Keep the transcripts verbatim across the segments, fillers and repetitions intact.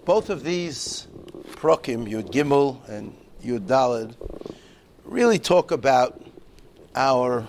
Both of these prokim, Yud Gimel and Yud Daled, really talk about our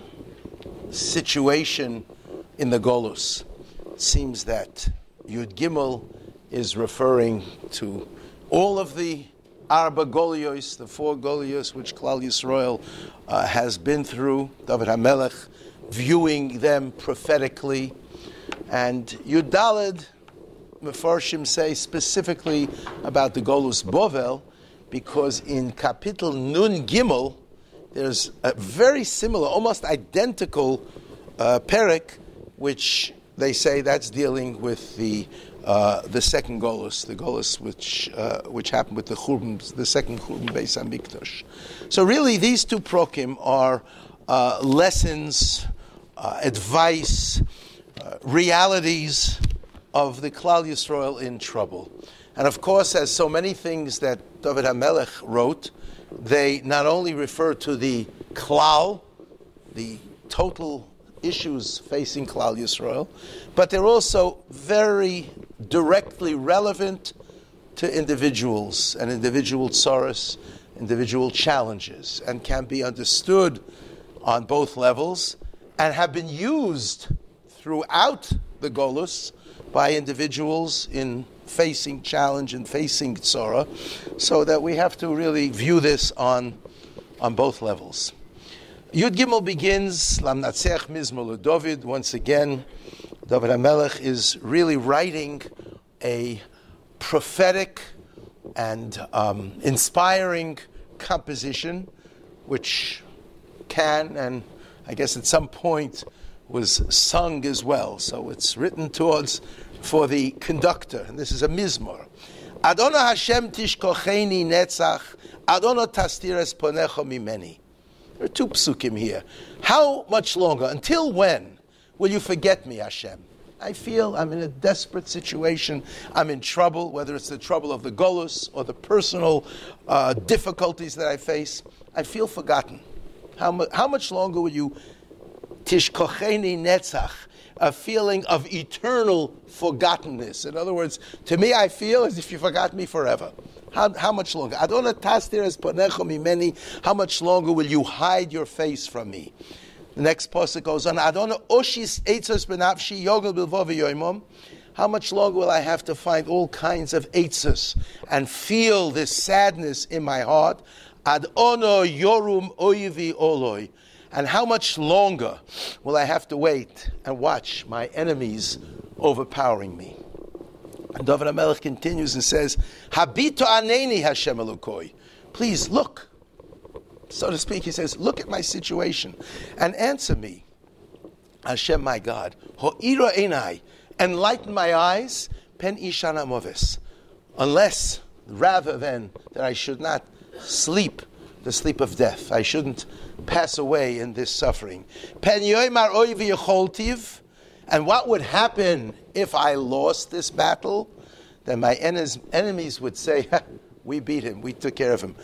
situation in the Golus. It seems that Yud Gimel is referring to all of the Arba Golios, the four Golios which Klal Yisrael uh, has been through, David HaMelech viewing them prophetically. And Yud Daled, Mefarshim say specifically about the Golus Bovel, because in Kapitel Nun Gimel, there's a very similar, almost identical uh, perek, which they say that's dealing with the uh, the second Golus, the Golus which uh, which happened with the Churban, the second Churban Beis Hamikdash. So really, these two prokim are uh, lessons, uh, advice, uh, realities of the Klal Yisrael in trouble. And of course, as so many things that David HaMelech wrote, they not only refer to the Klal, the total issues facing Klal Yisrael, but they're also very directly relevant to individuals and individual tsaros, individual challenges, and can be understood on both levels and have been used throughout the Golus by individuals in facing challenge and facing tzara, so that we have to really view this on, on both levels. Yud Gimel begins, Lamnatzeach Mizmor LeDavid. Once again, David HaMelech is really writing a prophetic and um, inspiring composition, which can, and I guess at some point, was sung as well. So it's written towards, for the conductor, and this is a mizmor. Adonai Hashem tishkocheni netzach, Adonai tastiras ponecho mimeni. There are two psukim here. How much longer, until when, will you forget me, Hashem? I feel I'm in a desperate situation. I'm in trouble, whether it's the trouble of the Golus or the personal uh, difficulties that I face. I feel forgotten. How, mu- how much longer will you tishkocheni netzach, a feeling of eternal forgottenness? In other words, to me, I feel as if you forgot me forever. How, how much longer? Adonai tastir ponecho mimeni. How much longer will you hide your face from me? The next pasuk goes on. Adonai oshis eitzos benafshi yogel bilvo v'yoimom. How much longer will I have to find all kinds of eitzos and feel this sadness in my heart? Ad ono yorum oivi oloi. And how much longer will I have to wait and watch my enemies overpowering me? And David HaMelech continues and says, Habito aneni Hashem Elokoi. Please look, so to speak. He says, look at my situation and answer me, Hashem my God. Ho'ira enai, enlighten my eyes, pen ishana moves. Unless, rather than that I should not sleep the sleep of death, I shouldn't pass away in this suffering. Pen yoimar oivi yecholtiv. And what would happen if I lost this battle? Then my enes- enemies would say, we beat him, we took care of him.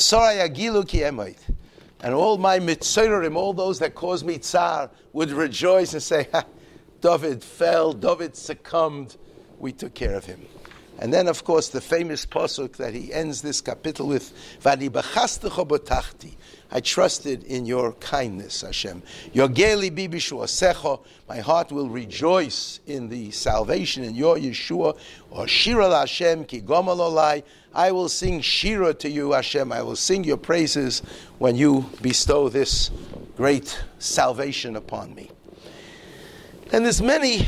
And all my mitzorim, all those that caused me tsar, would rejoice and say, David fell, David succumbed, we took care of him. And then, of course, the famous pasuk that he ends this kapitel with, Vani b'chastecha b'tachti. I trusted in your kindness, Hashem. Yogeli bi b'shuasecha. My heart will rejoice in the salvation in your Yeshua. Or shira Hashem ki gomal olai. I will sing shira to you, Hashem. I will sing your praises when you bestow this great salvation upon me. And there's many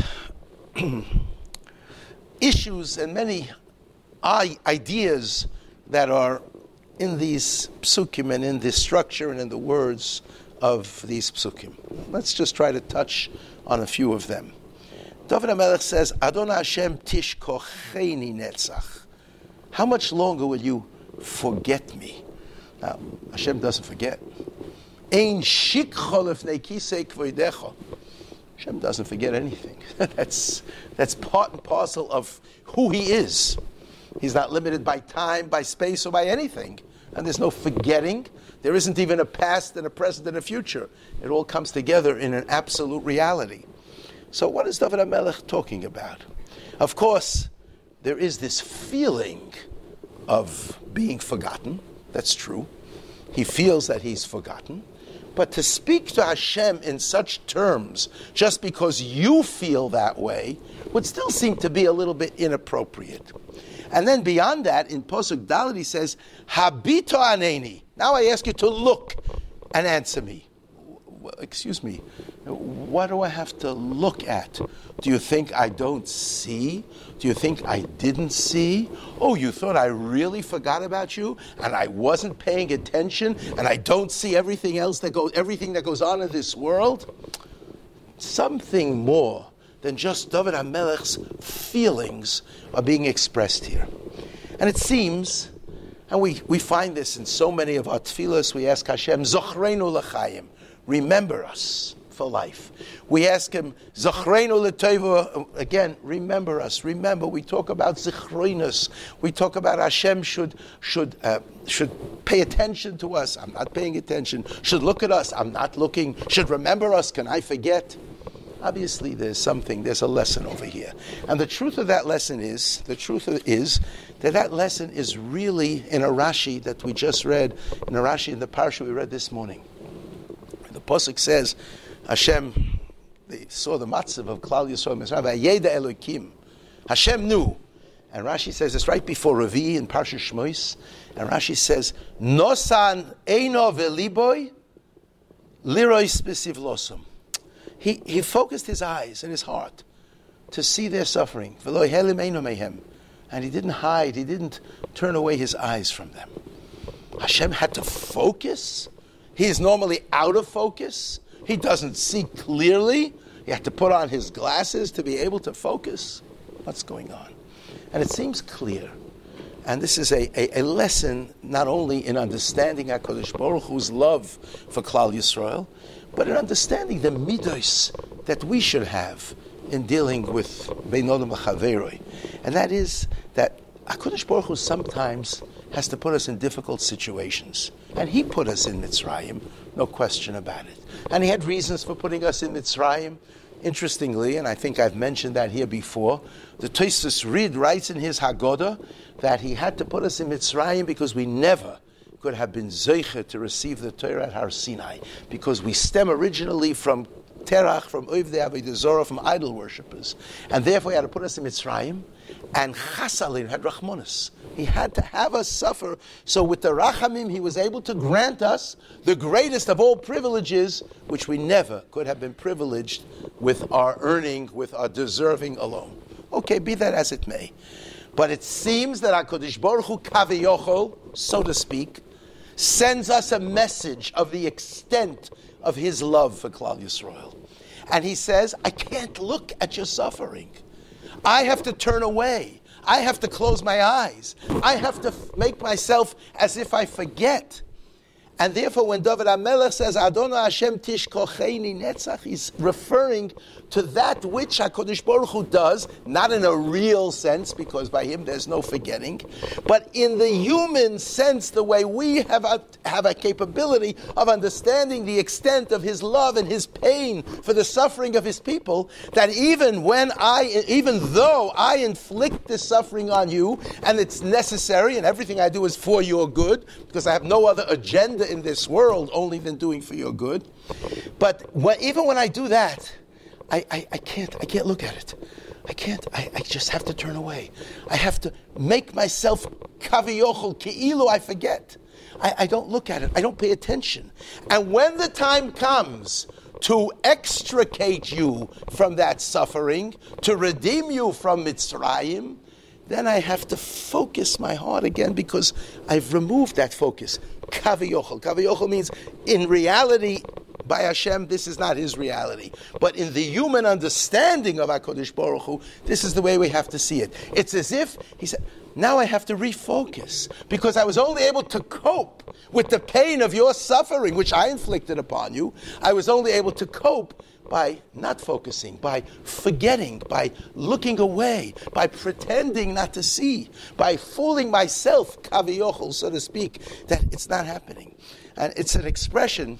issues and many ideas that are in these psukim and in this structure and in the words of these psukim. Let's just try to touch on a few of them. David HaMelech says, Adonai Hashem tishkocheni netzach. How much longer will you forget me? Now, Hashem doesn't forget. Ein shikcha lefnei kisei kvodecha. Hashem doesn't forget anything. that's that's part and parcel of who He is. He's not limited by time, by space, or by anything. And there's no forgetting. There isn't even a past and a present and a future. It all comes together in an absolute reality. So what is David HaMelech talking about? Of course, there is this feeling of being forgotten. That's true. He feels that he's forgotten. But to speak to Hashem in such terms, just because you feel that way, would still seem to be a little bit inappropriate. And then beyond that, in Posuk Dalet, he says, Habito aneni. Now I ask you to look and answer me. Excuse me, what do I have to look at? Do you think I don't see? Do you think I didn't see? Oh, you thought I really forgot about you and I wasn't paying attention and I don't see everything else that goes, everything that goes on in this world? Something more than just David HaMelech's feelings are being expressed here. And it seems, and we, we find this in so many of our tefillos, we ask Hashem, Zochreinu l'chaim, remember us for life. We ask him, Zachreinu l'tova, again, remember us. Remember, we talk about zichroinus. We talk about Hashem should should uh, should pay attention to us. I'm not paying attention. Should look at us. I'm not looking. Should remember us. Can I forget? Obviously, there's something. There's a lesson over here, and the truth of that lesson is the truth is that that lesson is really in a Rashi that we just read, in a Rashi in the parsha we read this morning. The Pasuk says, Hashem, they saw the matzav of Klal Yisrael, Vayeda Elokim. Hashem knew. And Rashi says, it's right before Revi in Parsha Shmois. And Rashi says, Nosan Eino Veliboy Liroi Spesiv Losum. He he focused his eyes and his heart to see their suffering. V'lo helim eino mehem. And he didn't hide, he didn't turn away his eyes from them. Hashem had to focus. He is normally out of focus. He doesn't see clearly. He had to put on his glasses to be able to focus. What's going on? And it seems clear. And this is a, a, a lesson not only in understanding HaKadosh Baruch Hu's love for Klal Yisrael, but in understanding the midos that we should have in dealing with Beinodom V'Chaveroi. And that is that HaKadosh Baruch Hu sometimes has to put us in difficult situations. And he put us in Mitzrayim, no question about it. And he had reasons for putting us in Mitzrayim. Interestingly, and I think I've mentioned that here before, the Tosfos Rid writes in his Haggadah that he had to put us in Mitzrayim because we never could have been Zeicha to receive the Torah at Har Sinai, because we stem originally from Terach, from Ovdei Avodah Zorah, from idol worshippers. And therefore he had to put us in Mitzrayim, and Chasalin had Rachmanis. He had to have us suffer. So with the Rachamim, he was able to grant us the greatest of all privileges, which we never could have been privileged with our earning, with our deserving alone. Okay, be that as it may. But it seems that HaKadosh Baruch Hu Kaviyochol, so to speak, sends us a message of the extent of his love for Klal Yisrael. And he says, I can't look at your suffering. I have to turn away. I have to close my eyes. I have to f- make myself as if I forget. And therefore, when David HaMelech says, Adonai Hashem tishkocheini netzach, he's referring to that which HaKadosh Baruch Hu does, not in a real sense, because by him there's no forgetting, but in the human sense, the way we have a, have a capability of understanding the extent of his love and his pain for the suffering of his people, that even when I, even though I inflict this suffering on you, and it's necessary, and everything I do is for your good, because I have no other agenda in this world only than doing for your good. But when, even when I do that, I, I, I can't I can't look at it. I can't. I, I just have to turn away. I have to make myself kaviyochel keilu. I forget. I, I don't look at it. I don't pay attention. And when the time comes to extricate you from that suffering, to redeem you from Mitzrayim, then I have to focus my heart again, because I've removed that focus. Kaviyochel. Kaviyochel means, in reality, by Hashem, this is not his reality. But in the human understanding of HaKadosh Baruch Hu, this is the way we have to see it. It's as if, he said, now I have to refocus, because I was only able to cope with the pain of your suffering, which I inflicted upon you. I was only able to cope by not focusing, by forgetting, by looking away, by pretending not to see, by fooling myself, kaviyochel, so to speak, that it's not happening. And it's an expression,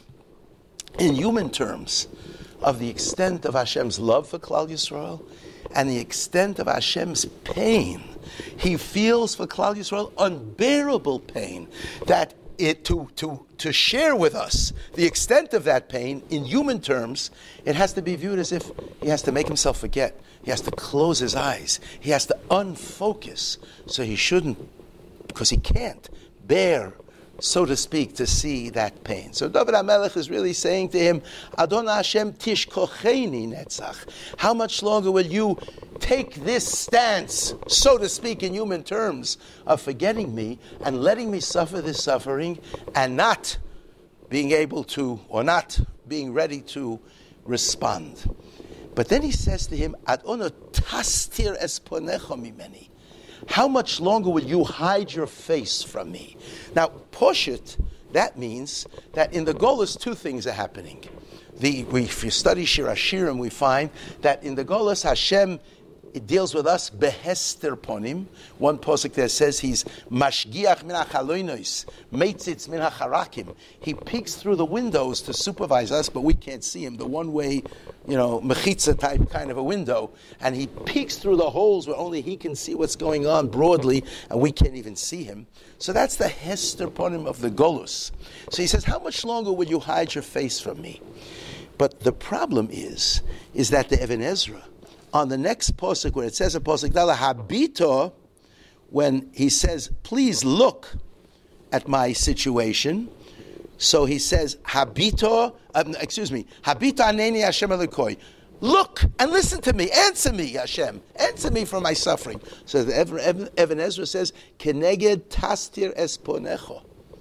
in human terms, of the extent of Hashem's love for Klal Yisrael and the extent of Hashem's pain He feels for Klal Yisrael unbearable pain, that it to to to share with us the extent of that pain in human terms, it has to be viewed as if he has to make himself forget. He has to close his eyes. He has to unfocus. So he shouldn't, because he can't bear, so to speak, to see that pain. So David HaMelech is really saying to him, Adon Hashem tishkocheni netzach. How much longer will you take this stance, so to speak, in human terms, of forgetting me and letting me suffer this suffering and not being able to, or not being ready to respond? But then he says to him, Adon tastir es ponecha mimeni. How much longer will you hide your face from me? Now, Poshet, that means that in the Golus, two things are happening. The, we, if you study Shir Hashirim, we find that in the Golus, Hashem, it deals with us behester ponim. One posuk there says he's mashgiach min hachaloinos, meitzitz min hacharakim. He peeks through the windows to supervise us, but we can't see him. The one-way, you know, mechitza type kind of a window, and he peeks through the holes where only he can see what's going on broadly, and we can't even see him. So that's the hester ponim of the Golus. So he says, how much longer will you hide your face from me? But the problem is, is that the Even Ezra, on the next posuk, when it says a posuk dala habito, when he says, please look at my situation, so he says, habito, um, excuse me, habito aneni Hashem elikoi. Look and listen to me, answer me, Hashem, answer me for my suffering. So the Even, Even Ezra says, keneged tastir es ponecho.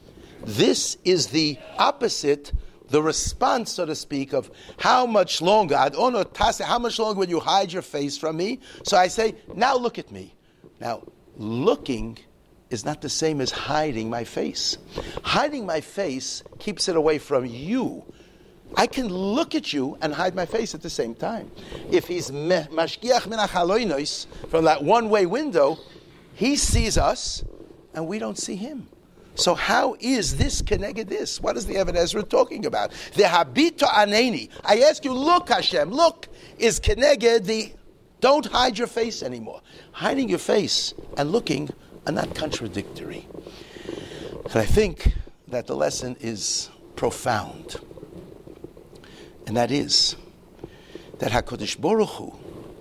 This is the opposite, the response, so to speak, of how much longer, how much longer will you hide your face from me? So I say, now look at me. Now, looking is not the same as hiding my face. Hiding my face keeps it away from you. I can look at you and hide my face at the same time. If he's mashgiach min hachaloinos, from that one-way window, he sees us and we don't see him. So how is this connected this? What is the Even Ezra talking about? The habito aneni. I ask you, look, Hashem, look, is connected the don't hide your face anymore. Hiding your face and looking are not contradictory. And I think that the lesson is profound. And that is that HaKadosh Baruch Hu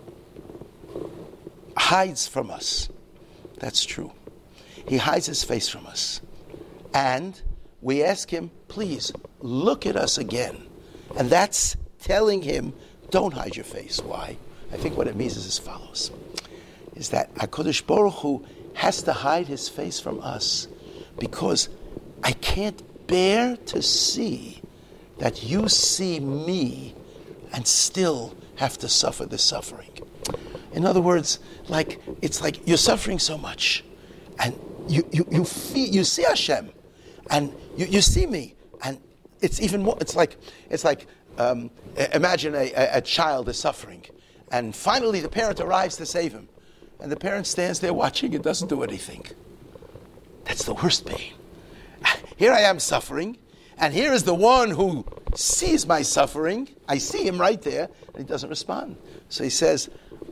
hides from us. That's true. He hides his face from us. And we ask him, please, look at us again. And that's telling him, don't hide your face. Why? I think what it means is as follows, is that HaKadosh Baruch Hu has to hide his face from us because I can't bear to see that you see me and still have to suffer the suffering. In other words, like it's like you're suffering so much, and you you you, feel, you see Hashem, and you, you see me, and it's even more. It's like it's like um, imagine a, a, a child is suffering, and finally the parent arrives to save him, and the parent stands there watching and doesn't do anything. That's the worst pain. Here I am suffering, and here is the one who sees my suffering. I see him right there, and he doesn't respond. So he says,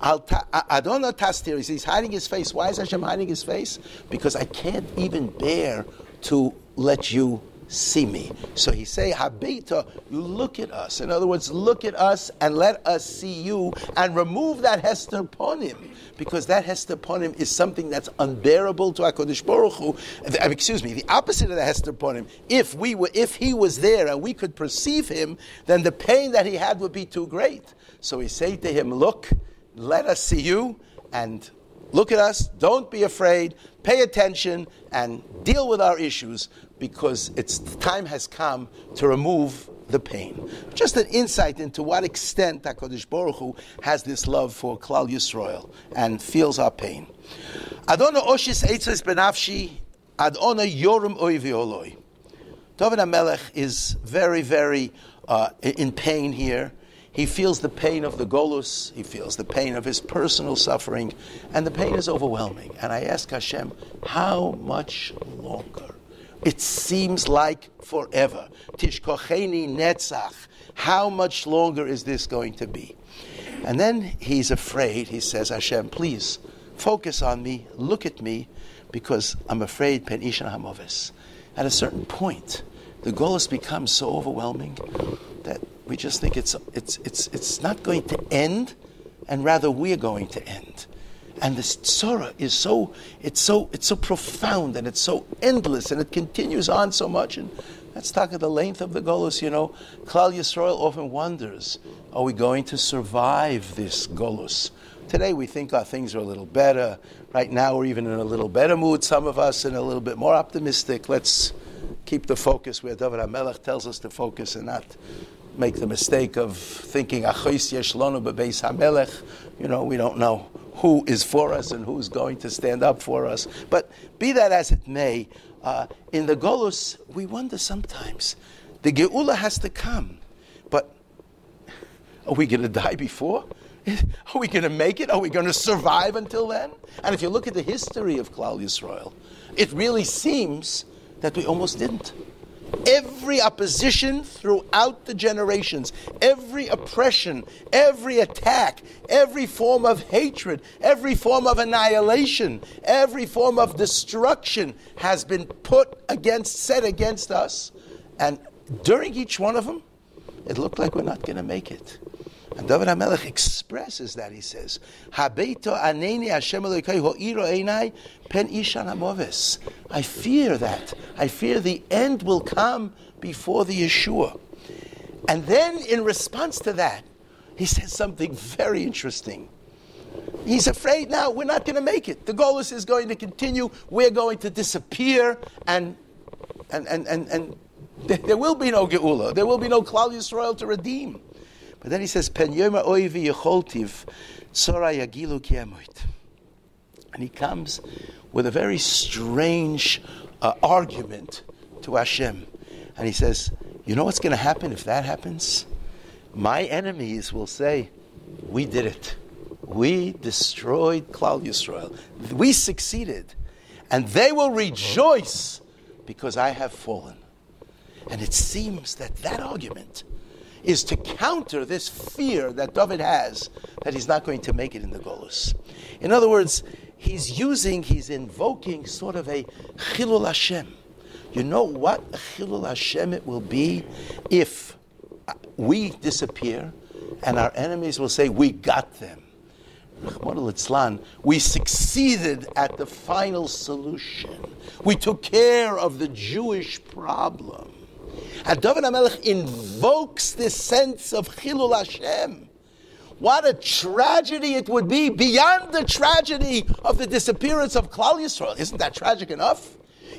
Adonai Tastir, he's hiding his face. Why is Hashem hiding his face? Because I can't even bear to let you see me. So he say, Habita, you look at us. In other words, look at us and let us see you, and remove that Hester Ponim, because that Hester Ponim is something that's unbearable to HaKadosh Baruch Hu. Excuse me, the opposite of the Hester Ponim. If we were, if he was there and we could perceive him, then the pain that he had would be too great. So we say to him, look, let us see you, and look at us, don't be afraid, pay attention, and deal with our issues, because it's time has come to remove the pain. Just an insight into what extent HaKadosh Baruch Hu has this love for Klal Yisrael and feels our pain. Adonai Oshis Eitzes Benafshi, Adonai Yorim Oivi Oloi. David HaMelech is very, very uh, in pain here. He feels the pain of the Golus, he feels the pain of his personal suffering, and the pain is overwhelming. And I ask Hashem, how much longer? It seems like forever. Tishkocheni netzach. How much longer is this going to be? And then he's afraid. He says, Hashem, please focus on me, look at me, because I'm afraid pen ishan hamoves. At a certain point, the golus becomes so overwhelming that we just think it's it's it's it's not going to end, and rather we're going to end. And this tzora is so it's so it's so profound and it's so endless and it continues on so much. And let's talk of the length of the golus. You know, Klal Yisrael often wonders: are we going to survive this golus? Today we think our things are a little better. Right now we're even in a little better mood. Some of us and a little bit more optimistic. Let's keep the focus where David HaMelech tells us to focus and not make the mistake of thinking Achos yesh lanu bebeis HaMelech. You know, we don't know who is for us and who's going to stand up for us. But be that as it may, uh, in the Golus, we wonder sometimes, the Geula has to come, but are we going to die before? Are we going to make it? Are we going to survive until then? And if you look at the history of Klal Yisrael, it really seems that we almost didn't. Every opposition throughout the generations, every oppression, every attack, every form of hatred, every form of annihilation, every form of destruction has been put against, set against us. And during each one of them, it looked like we're not going to make it. And David HaMelech expresses that. He says, Habeito aneni Hashem Elokai ho'iro einai pen ishan hamoves. I fear that. I fear the end will come before the Yeshua. And then in response to that, he says something very interesting. He's afraid now we're not going to make it. The Golus is going to continue. We're going to disappear. And and and and, and there will be no Geula. There will be no Klal Yisrael to redeem. But then he says, "Pen yoma oivi yecholtiv tzora yagilu ki emoit." And he comes with a very strange uh, argument to Hashem. And he says, you know what's going to happen if that happens? My enemies will say, we did it. We destroyed Klal Yisrael. We succeeded. And they will rejoice because I have fallen. And it seems that that argument is to counter this fear that David has that he's not going to make it in the Golus. In other words, he's using, he's invoking sort of a Chilul Hashem. You know what a Chilul Hashem it will be if we disappear and our enemies will say, we got them. Rahman al-Itzlan, we succeeded at the final solution. We took care of the Jewish problem. And David HaMelech invokes this sense of Chilul Hashem. What a tragedy it would be beyond the tragedy of the disappearance of Klal Yisrael. Isn't that tragic enough?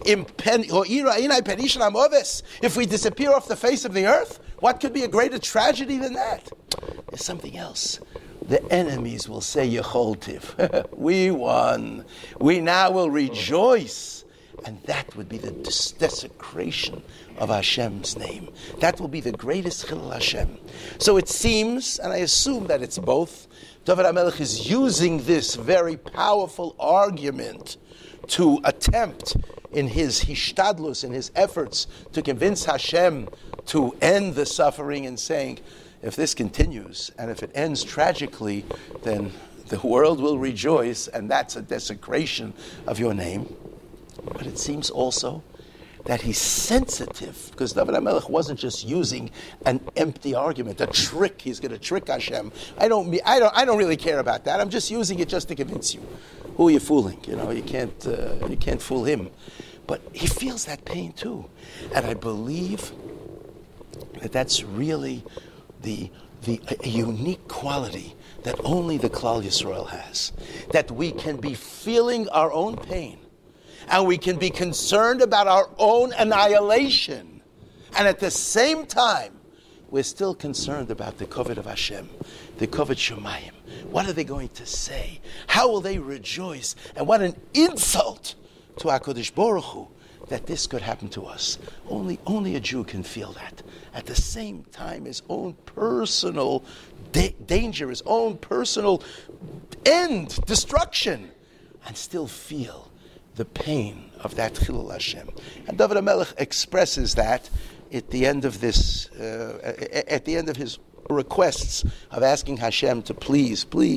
If we disappear off the face of the earth, what could be a greater tragedy than that? There's something else. The enemies will say, Yecholtiv. We won. We now will rejoice. And that would be the desecration of Hashem's name. That will be the greatest Chilul Hashem. So it seems, and I assume that it's both, David HaMelech is using this very powerful argument to attempt in his hishtadlus, in his efforts to convince Hashem to end the suffering and saying, if this continues, and if it ends tragically, then the world will rejoice, and that's a desecration of your name. But it seems also that he's sensitive, because David HaMelech wasn't just using an empty argument, a trick. He's going to trick Hashem. I don't, I don't, I don't really care about that. I'm just using it just to convince you. Who are you fooling? You know, you can't, uh, you can't fool him. But he feels that pain too, and I believe that that's really the the a unique quality that only the Klal Yisrael has. That we can be feeling our own pain. And we can be concerned about our own annihilation. And at the same time, we're still concerned about the Kovod of Hashem, the Kovod Shemayim. What are they going to say? How will they rejoice? And what an insult to HaKadosh Baruch Hu that this could happen to us. Only, only a Jew can feel that. At the same time, his own personal da- danger, his own personal end, destruction, and still feel the pain of that Chilul Hashem. And David HaMelech expresses that at the end of this, uh, at the end of his requests of asking Hashem to please, please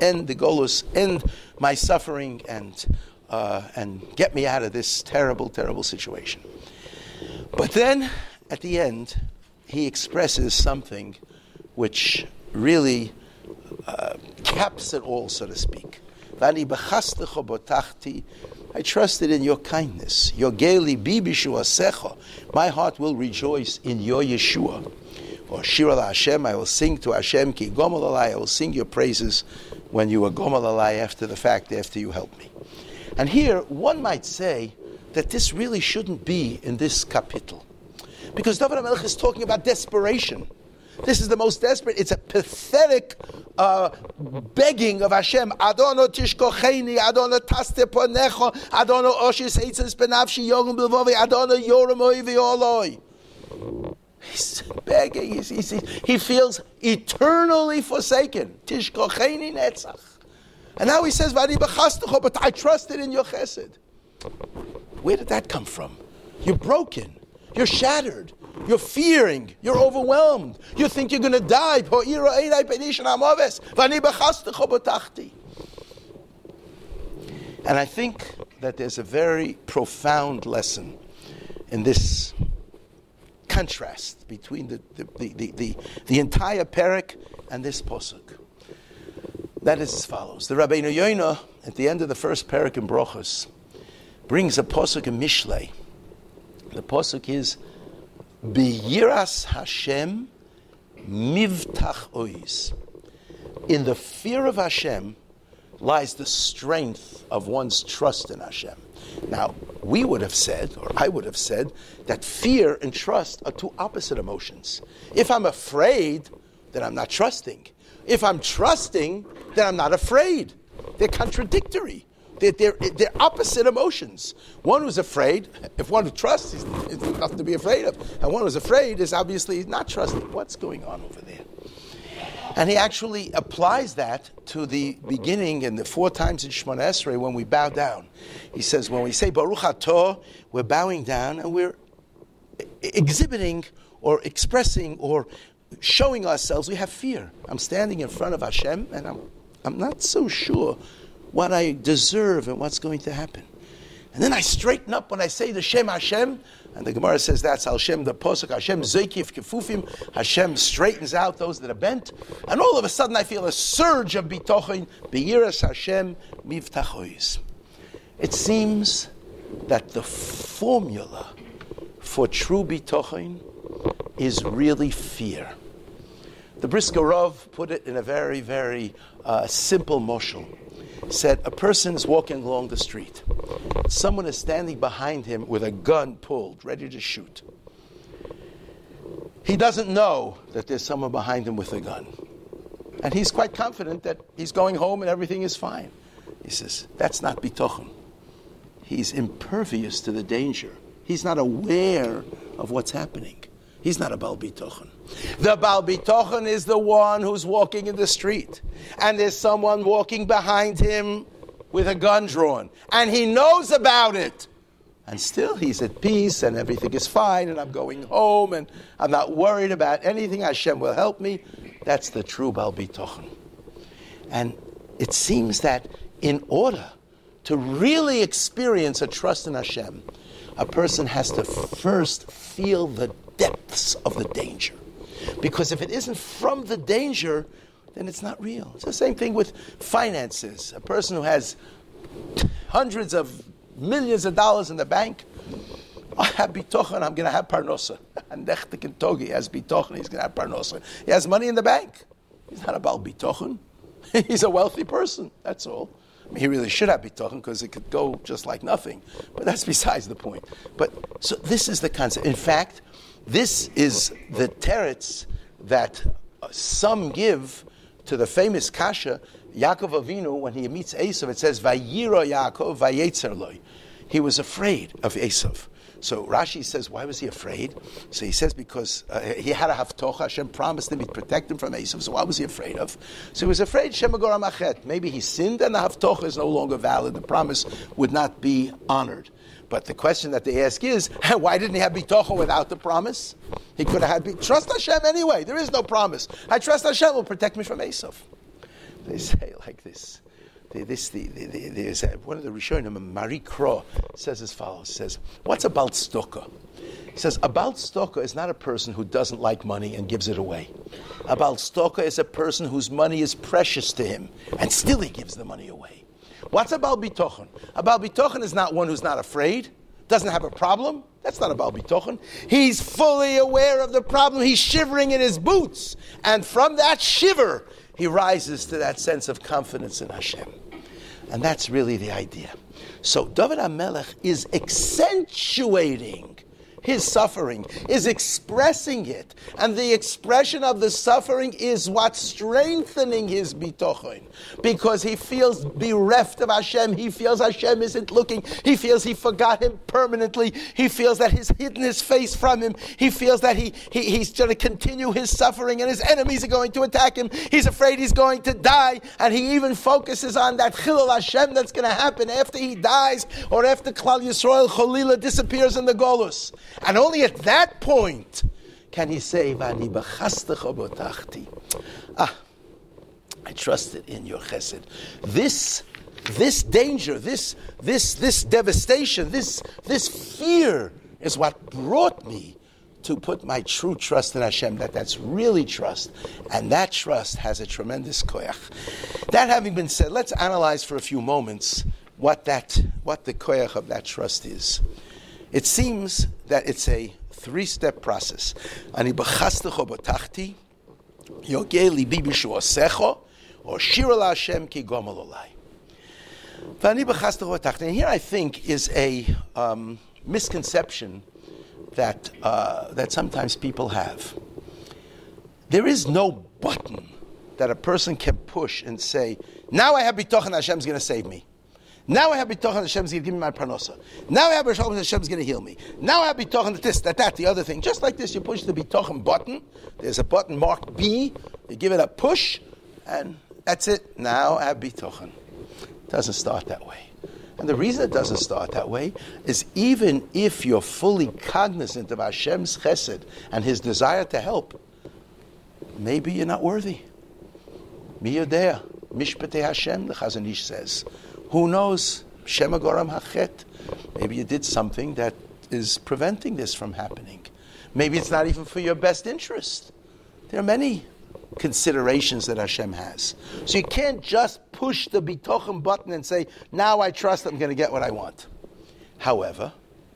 end the Golus, end my suffering, and uh, and get me out of this terrible, terrible situation. But then, at the end, he expresses something which really uh, caps it all, so to speak. I trusted in your kindness. Your geli bi b'shuasecha. My heart will rejoice in your Yeshua. Or Shira la Hashem, I will sing to Hashem, ki gomel alai, I will sing your praises when you are gomel alai after the fact, after you help me. And here, one might say that this really shouldn't be in this kapitel. Because David HaMelech is talking about desperation. This is the most desperate. It's a pathetic uh, begging of Hashem. Adono tishkocheni, Adono taste ponecho, Adono oshis eitzes benafshi yogim bilvovi, Adono yorem oivi oloi. He's begging. He's, he's, he feels eternally forsaken. Tishkocheni netzach. And now he says, Vani b'chastecho, but I trusted in your chesed. Where did that come from? You're broken. You're shattered. You're fearing. You're overwhelmed. You think you're going to die. And I think that there's a very profound lesson in this contrast between the, the, the, the, the, the entire parak and this posuk. That is as follows. The Rabbeinu Yoina, at the end of the first parak in Brochus, brings a posuk in Mishlei. The posuk is B'yiras Hashem mivtach ois. In the fear of Hashem lies the strength of one's trust in Hashem. Now, we would have said, or I would have said, that fear and trust are two opposite emotions. If I'm afraid, then I'm not trusting. If I'm trusting, then I'm not afraid. They're contradictory. They're, they're, they're opposite emotions. One who's afraid, if one who trusts, is nothing to be afraid of. And one who's afraid is obviously not trusting. What's going on over there? And he actually applies that to the beginning and the four times in Shemona Esrei when we bow down. He says, when we say Baruch Atah, we're bowing down and we're exhibiting or expressing or showing ourselves we have fear. I'm standing in front of Hashem and I'm I'm not so sure what I deserve and what's going to happen. And then I straighten up when I say the Shem Hashem, and the Gemara says that's Hashem, the Posuk, Hashem Zeikif Kefufim, Hashem straightens out those that are bent, and all of a sudden I feel a surge of Bitochen, Beyiras Hashem Mivtachois. It seems that the formula for true Bitochen is really fear. The Brisker Rav put it in a very, very uh, simple moshel. Said a person is walking along the street. Someone is standing behind him with a gun pulled, ready to shoot. He doesn't know that there's someone behind him with a gun. And he's quite confident that he's going home and everything is fine. He says, that's not bitochen. He's impervious to the danger. He's not aware of what's happening. He's not a Baal Bitochen. The Baal Bitochen is the one who's walking in the street. And there's someone walking behind him with a gun drawn. And he knows about it. And still he's at peace and everything is fine and I'm going home and I'm not worried about anything. Hashem will help me. That's the true Baal Bitochen. And it seems that in order to really experience a trust in Hashem, a person has to first feel the depths of the danger. Because if it isn't from the danger, then it's not real. It's the same thing with finances. A person who has hundreds of millions of dollars in the bank, I have bitochen, I'm going to have parnosa. And Nechte Kentogi has bitochen, he's going to have parnosa. He has money in the bank. He's not about bitochen. He's a wealthy person, that's all. I mean, he really should have bitochen because it could go just like nothing. But that's besides the point. But so this is the concept. In fact, this is the teretz that uh, some give to the famous kasha, Yaakov Avinu, when he meets Esav, it says, Vayiro Yaakov vayetzer loy. He was afraid of Esav. So Rashi says, why was he afraid? So he says because uh, he had a haftocha. Hashem promised him he'd protect him from Esav. So what was he afraid of? So he was afraid Shemagor Amachet. Maybe he sinned and the haftocha is no longer valid. The promise would not be honored. But the question that they ask is, why didn't he have bitocha without the promise? He could have had, be- trust Hashem anyway. There is no promise. I trust Hashem will protect me from Esav. They say like this. They, this the, the, the, there's a, one of the Rishonim, Marie Croix, says as follows. Says, what's a Baal Tzedakah? He says, a Baal Tzedakah is not a person who doesn't like money and gives it away. A Baal Tzedakah is a person whose money is precious to him, and still he gives the money away. What's a Baal Bitochen? A Baal Bitochen is not one who's not afraid, doesn't have a problem. That's not a Baal Bitochen. He's fully aware of the problem. He's shivering in his boots. And from that shiver, he rises to that sense of confidence in Hashem. And that's really the idea. So David HaMelech is accentuating his suffering, is expressing it. And the expression of the suffering is what's strengthening his bitochen. Because he feels bereft of Hashem. He feels Hashem isn't looking. He feels he forgot him permanently. He feels that he's hidden his face from him. He feels that he, he he's going to continue his suffering and his enemies are going to attack him. He's afraid he's going to die. And he even focuses on that Chilul Hashem that's going to happen after he dies or after Klal Yisrael Cholila disappears in the Golus. And only at that point can he say, Vani b'chastecha botachti. Ah, I trusted in your chesed. This, this danger, this, this, this devastation, this, this fear is what brought me to put my true trust in Hashem. That that's really trust, and that trust has a tremendous koyach. That having been said, let's analyze for a few moments what that, what the koyach of that trust is. It seems that it's a three-step process. Ani b'chastecha b'tachti, yogeh libi b'shuasecha, or shira la'Hashem ki gomel olai. V'ani b'chastecha b'tachti. And here I think is a um, misconception that uh, that sometimes people have. There is no button that a person can push and say, now I have bitochen, Hashem's going to save me. Now I have bitochen, Hashem's going to give me my parnosa. Now I have bitochen, Hashem's going to heal me. Now I have bitochen, this, that, that, the other thing. Just like this, you push the bitochen button. There's a button marked B. You give it a push, and that's it. Now I have bitochen. It doesn't start that way. And the reason it doesn't start that way is even if you're fully cognizant of Hashem's chesed and His desire to help, maybe you're not worthy. Mi yodea, mishpatei Hashem, the Chazon Ish says. Who knows? Shema goram hachet. Maybe you did something that is preventing this from happening. Maybe it's not even for your best interest. There are many considerations that Hashem has. So you can't just push the bitochen button and say, now I trust I'm going to get what I want. However,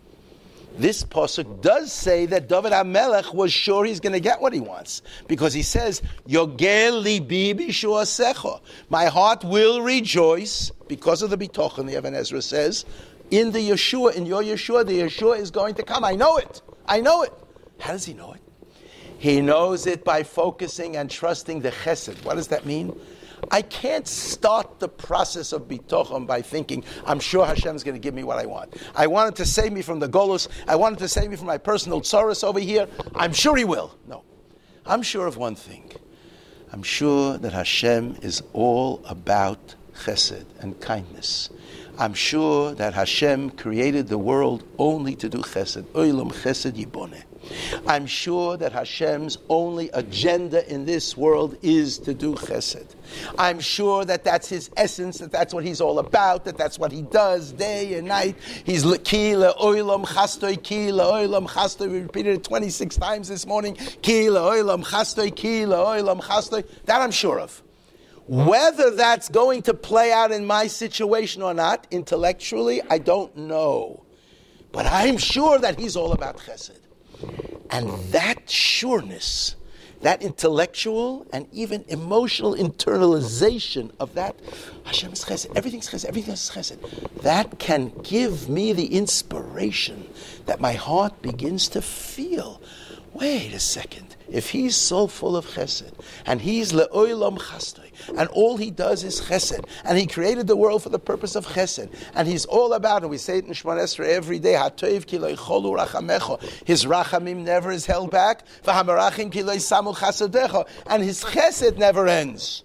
this pasuk does say that David HaMelech was sure he's going to get what he wants. Because he says, Yogel libi b'shuasecha. My heart will rejoice because of the bitochen, the Even Ezra says, in the Yeshua, in your Yeshua, the Yeshua is going to come. I know it. I know it. How does he know it? He knows it by focusing and trusting the chesed. What does that mean? I can't start the process of bitochen by thinking, I'm sure Hashem's going to give me what I want. I wanted to save me from the golus. I wanted to save me from my personal tsaros over here. I'm sure He will. No. I'm sure of one thing. I'm sure that Hashem is all about chesed and kindness. I'm sure that Hashem created the world only to do chesed. Olam chesed yiboneh. I'm sure that Hashem's only agenda in this world is to do chesed. I'm sure that that's His essence, that that's what He's all about, that that's what He does day and night. He's ki le'olam chastoi, ki le'olam chastoi. We repeated it twenty-six times this morning. Ki le'olam chastoi, ki le'olam chastoi. That I'm sure of. Whether that's going to play out in my situation or not, intellectually, I don't know. But I'm sure that He's all about chesed. And that sureness, that intellectual and even emotional internalization of that, Hashem's chesed, everything's chesed, everything's chesed, that can give me the inspiration that my heart begins to feel. Wait a second. If He's so full of chesed, and He's le'olam chastoi, and all He does is chesed, and He created the world for the purpose of chesed, and He's all about, and we say it in Shemona Esrei every day, hatoiv ki lo yicholu rachamecho, His rachamim never is held back, v'hamarachim ki lo yisamu chasadecho, and His chesed never ends.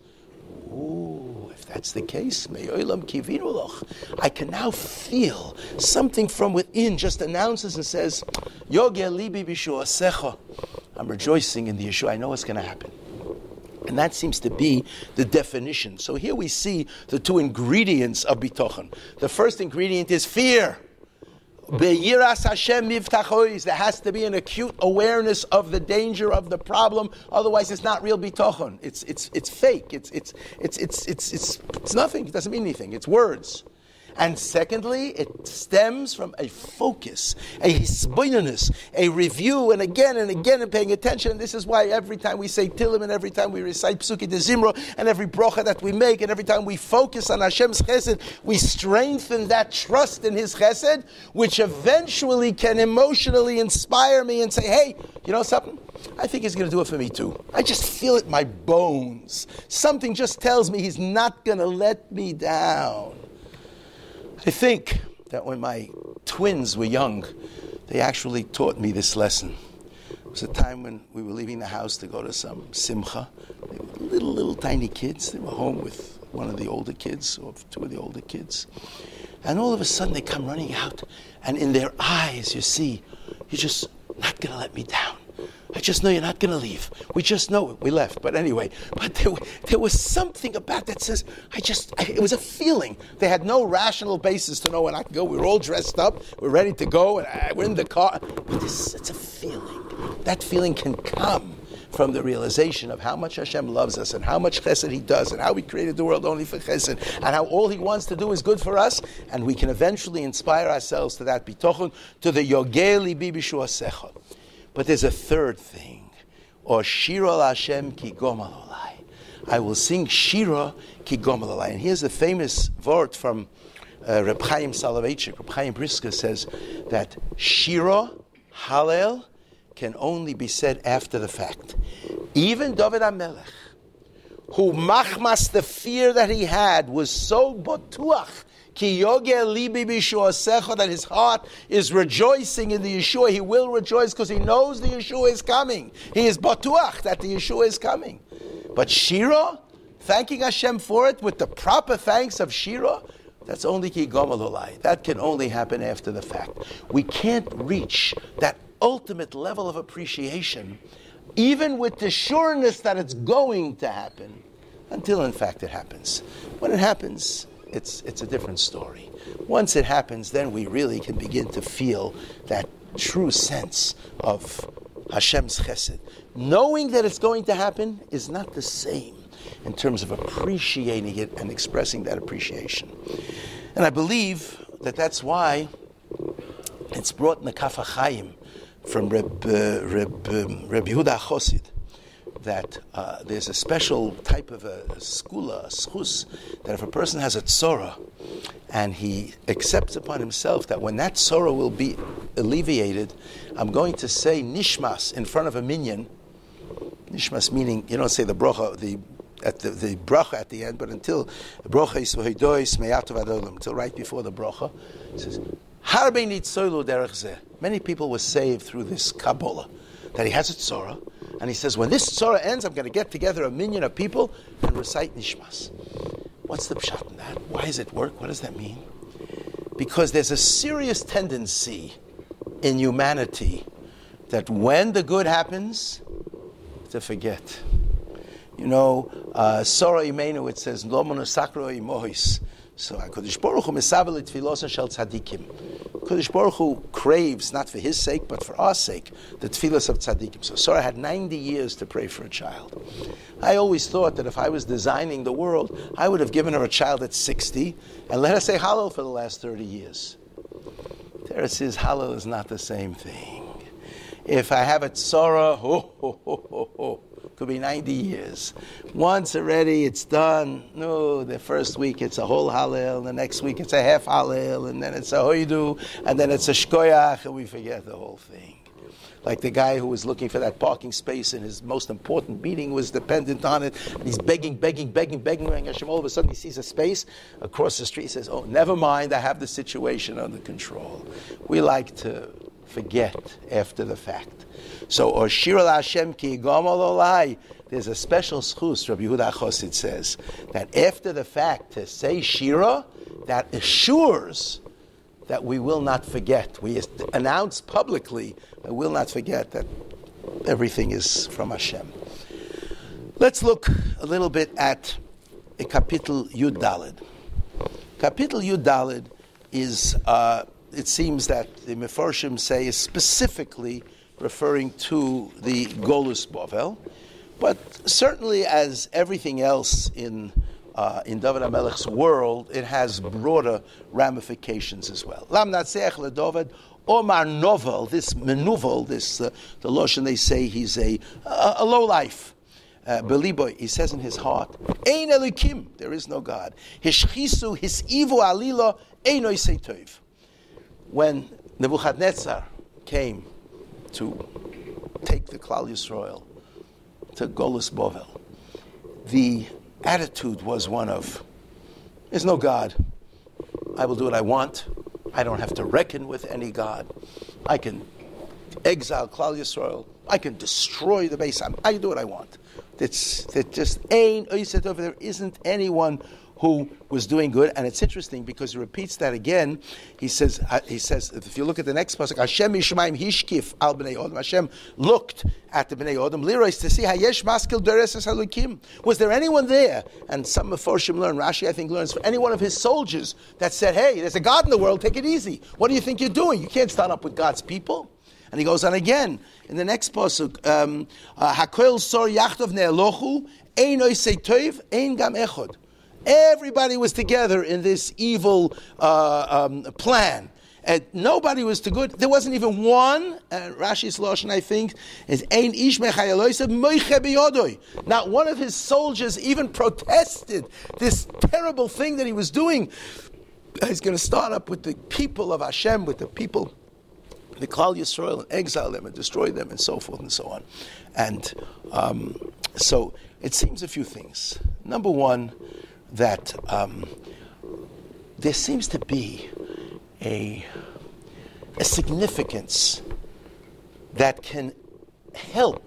Ooh, if that's the case, me'olam kivinu loch, I can now feel something from within just announces and says, Yogeh libi b'shuasecha. I'm rejoicing in the Yeshua. I know what's going to happen. And that seems to be the definition. So here we see the two ingredients of bitochen. The first ingredient is fear. Beyiras Hashem mivtachois. There has to be an acute awareness of the danger of the problem. Otherwise, it's not real bitochen. It's it's it's fake. It's it's it's it's it's it's it's nothing. It doesn't mean anything. It's words. And secondly, it stems from a focus, a hisboinenus, a review, and again and again and paying attention. And this is why every time we say Tilim, and every time we recite Psuki de Zimra, and every brocha that we make, and every time we focus on Hashem's chesed, we strengthen that trust in His chesed, which eventually can emotionally inspire me and say, hey, you know something? I think He's going to do it for me too. I just feel it in my bones. Something just tells me He's not going to let me down. I think that when my twins were young, they actually taught me this lesson. It was a time when we were leaving the house to go to some simcha. They were little, little tiny kids. They were home with one of the older kids, or two of the older kids. And all of a sudden they come running out, and in their eyes you see, you're just not going to let me down. I just know you're not going to leave. We just know it. We left. But anyway, but there, there was something about that says, I just, I, it was a feeling. They had no rational basis to know when I could go. We were all dressed up. We're ready to go. And I, we're in the car. But this, it's a feeling. That feeling can come from the realization of how much Hashem loves us and how much chesed He does and how He created the world only for chesed and how all He wants to do is good for us. And we can eventually inspire ourselves to that bitochon, to the yogeh libi b'shuasecha. But there's a third thing. Or shira Hashem ki gomal olai. I will sing shira ki gomal olai. And here's a famous word from uh, Reb Chaim Soloveitchik. Reb Chaim Brisker says that shira, hallel, can only be said after the fact. Even David HaMelech, who machmas, the fear that he had, was so botuach, Ki yogeh libi b'shuasecha, that his heart is rejoicing in the Yeshua. He will rejoice because he knows the Yeshua is coming. He is batuach that the Yeshua is coming. But Shira, thanking Hashem for it with the proper thanks of Shira, that's only ki gomal olai. That can only happen after the fact. We can't reach that ultimate level of appreciation, even with the sureness that it's going to happen, until in fact it happens. When it happens, It's it's a different story. Once it happens, then we really can begin to feel that true sense of Hashem's chesed. Knowing that it's going to happen is not the same in terms of appreciating it and expressing that appreciation. And I believe that that's why it's brought in the Kaf HaChaim from Reb, uh, Reb, um, Reb Yehuda Chosid, that uh, there's a special type of a, a skula, a schus, that if a person has a tzora, and he accepts upon himself that when that tzora will be alleviated, I'm going to say nishmas in front of a minyan. Nishmas meaning, you don't say the bracha, the at the, the bracha at the end, but until the bracha is v'hidois meyatov adolam, until right before the bracha, it says, Harbe nitzoilu derech zeh. Many people were saved through this Kabbalah, that he has a tzora, and he says, when this tzora ends, I'm going to get together a minyan of people and recite nishmas. What's the pshat in that? Why does it work? What does that mean? Because there's a serious tendency in humanity that when the good happens, to forget. You know, uh, Sora Imenu, it says, Lo monosakro imohis. So HaKadosh Baruch Hu mesabel tfilosa shel tzadikim. HaKadosh Baruch Hu craves, not for his sake, but for our sake, the tfilos of tzadikim. So Sarah had ninety years to pray for a child. I always thought that if I was designing the world, I would have given her a child at sixty and let her say Hallel for the last thirty years. There it says Hallel is not the same thing. If I have a tzara, ho, ho, ho, ho, ho. Could be ninety years. Once already, it's done. No, the first week it's a whole Hallel, the next week it's a half Hallel, and then it's a Hoidu, and then it's a Shkoyach, and we forget the whole thing. Like the guy who was looking for that parking space, and his most important meeting was dependent on it, and he's begging, begging, begging, begging, and Hashem, all of a sudden he sees a space across the street. He says, oh, never mind, I have the situation under control. We like to forget after the fact. So, or Shira Hashem ki gomal olai, there's a special schus, Rabbi Yehuda Chosid says, that after the fact, to say Shira, that assures that we will not forget. We announce publicly that we will not forget that everything is from Hashem. Let's look a little bit at a Kapitel Yud Daled. Kapitel Yud Daled is, uh, it seems that the Mefarshim say, is specifically referring to the Golus Bovel, but certainly as everything else in uh, in David HaMelech's world, it has broader ramifications as well. Lam Natseach LeDavid Omar Novel, this Menuvel, this uh, the Loshen, they say he's a a, a low life. Uh, Beliboy, he says in his heart, Ein Elokim, there is no God. Hishchisu his evil alila Ein Oisei Tov. When Nebuchadnezzar came to take the Klal Yisrael to Golus Bovel, the attitude was one of, there's no God. I will do what I want. I don't have to reckon with any God. I can exile Klal Yisrael. I can destroy the base. I can do what I want. It's that just ain't over. There isn't anyone who was doing good, and it's interesting because he repeats that again. He says, uh, he says, if you look at the next pasuk, Hashem Yishmaim Hishkif al Bnei Odom. Hashem looked at the Bnei Odom, Lirois, to see Hayesh Maskil Deres Halukim. Was there anyone there? And some Mefarshim learn, Rashi I think learns, for any one of his soldiers that said, "Hey, there's a God in the world. Take it easy. What do you think you're doing? You can't start up with God's people." And he goes on again in the next pasuk, Hakoil Sor Yachtov Ne'elochu Ein Oisei Tov Ein Gam Echod. Everybody was together in this evil uh, um, plan. And nobody was too good. There wasn't even one. Uh, Rashi's Lashon, I think, is Ein Ish Mechayaloisav Moiche Biyodoi. Not one of his soldiers even protested this terrible thing that he was doing. He's going to start up with the people of Hashem, with the people, the Klal Yisrael, and exile them and destroy them and so forth and so on. And um, so it seems a few things. Number one, that um, there seems to be a, a significance that can help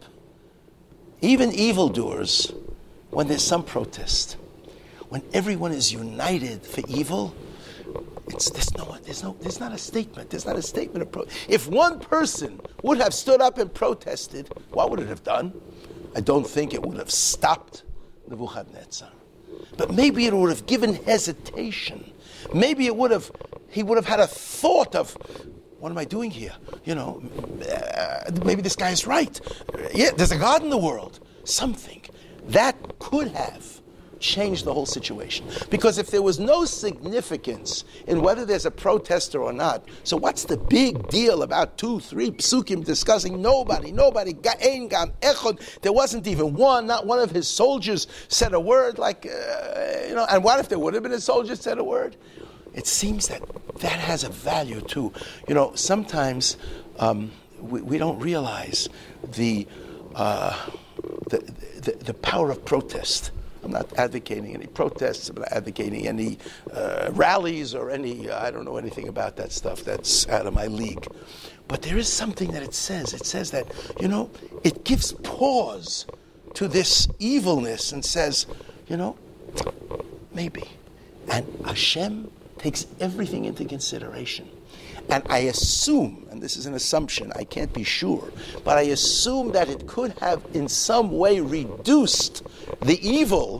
even evildoers when there's some protest. When everyone is united for evil, it's there's no there's no there's not a statement. There's not a statement of protest. If one person would have stood up and protested, what would it have done? I don't think it would have stopped Nebuchadnezzar. But maybe it would have given hesitation. Maybe it would have, he would have had a thought of, what am I doing here? You know, uh, maybe this guy is right. Yeah, there's a God in the world. Something. That could have changed the whole situation. Because if there was no significance in whether there's a protester or not, so what's the big deal about two, three psukim discussing nobody, nobody, ein gam echod, there wasn't even one, not one of his soldiers said a word, like, uh, you know, and what if there would have been a soldier said a word? It seems that that has a value too. You know, sometimes um, we, we don't realize the, uh, the, the the power of protest. I'm not advocating any protests. I'm not advocating any uh, rallies or any, uh, I don't know anything about that stuff. That's out of my league. But there is something that it says. It says that, you know, it gives pause to this evilness and says, you know, maybe. And Hashem takes everything into consideration. And I assume, and this is an assumption, I can't be sure, but I assume that it could have in some way reduced the evil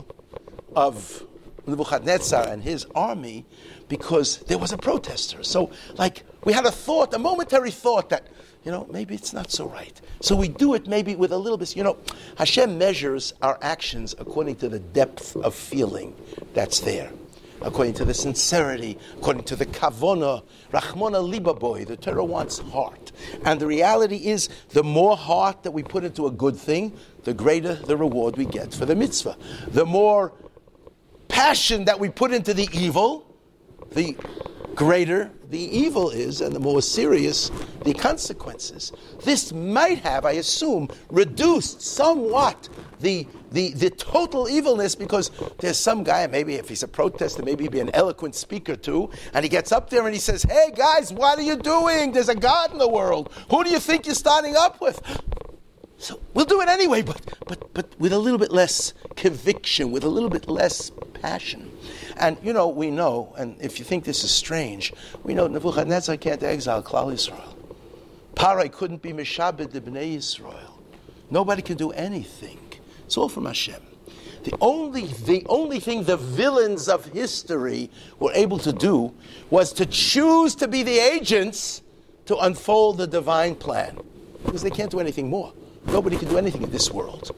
of Nebuchadnezzar and his army because there was a protester. So, like, we had a thought, a momentary thought that, you know, maybe it's not so right. So we do it maybe with a little bit, you know, Hashem measures our actions according to the depth of feeling that's there. According to the sincerity, according to the kavona, Rachmona libaboy, the Torah wants heart. And the reality is, the more heart that we put into a good thing, the greater the reward we get for the mitzvah. The more passion that we put into the evil, the greater the evil is, and the more serious the consequences. This might have, I assume, reduced somewhat the the the total evilness, because there's some guy, maybe if he's a protester, maybe he'd be an eloquent speaker too, and he gets up there and he says, "Hey guys, what are you doing? There's a God in the world. Who do you think you're starting up with?" So we'll do it anyway, but but but with a little bit less conviction, with a little bit less passion. And, you know, we know, and if you think this is strange, we know Nebuchadnezzar can't exile Klal Yisrael. Parai couldn't be Meshabed the Bnei Yisrael. Nobody can do anything It's all from Hashem. The only, the only thing the villains of history were able to do was to choose to be the agents to unfold the divine plan. Because they can't do anything more. Nobody can do anything in this world.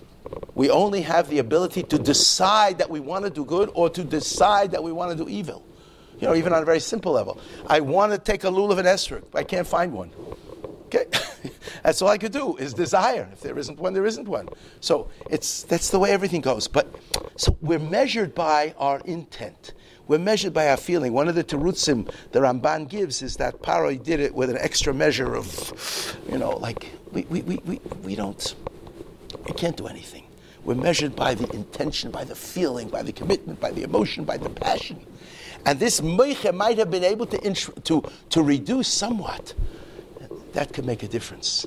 We only have the ability to decide that we want to do good or to decide that we want to do evil. You know, even on a very simple level. I want to take a lulav and esrog, but I can't find one. Okay? That's all I could do is desire. If there isn't one, there isn't one. So it's that's the way everything goes. But so we're measured by our intent. We're measured by our feeling. One of the terutzim the Ramban gives is that Paro did it with an extra measure of, you know, like, we, we, we, we, we don't, we can't do anything. We're measured by the intention, by the feeling, by the commitment, by the emotion, by the passion. And this meiche might have been able to, int- to, to reduce somewhat. That could make a difference.